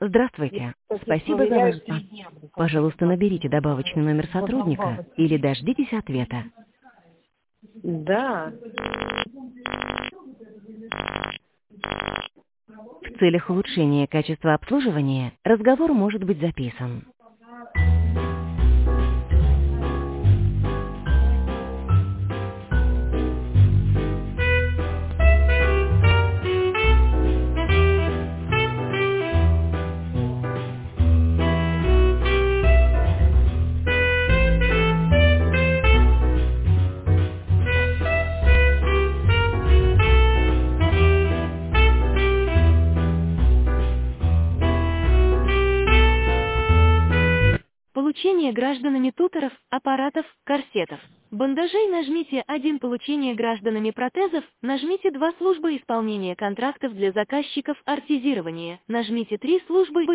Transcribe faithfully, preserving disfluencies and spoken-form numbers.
Я, Здравствуйте. кстати, Спасибо за ваш проверяю звонок. три дня уже, как бы, Пожалуйста, как наберите добавочный номер сотрудника волновалась. или дождитесь ответа. Да. В целях улучшения качества обслуживания разговор может быть записан. Получение гражданами туторов, аппаратов, корсетов. Бандажей нажмите один. Получение гражданами протезов, нажмите два. Служба исполнения контрактов для заказчиков артезирования, нажмите три. Службы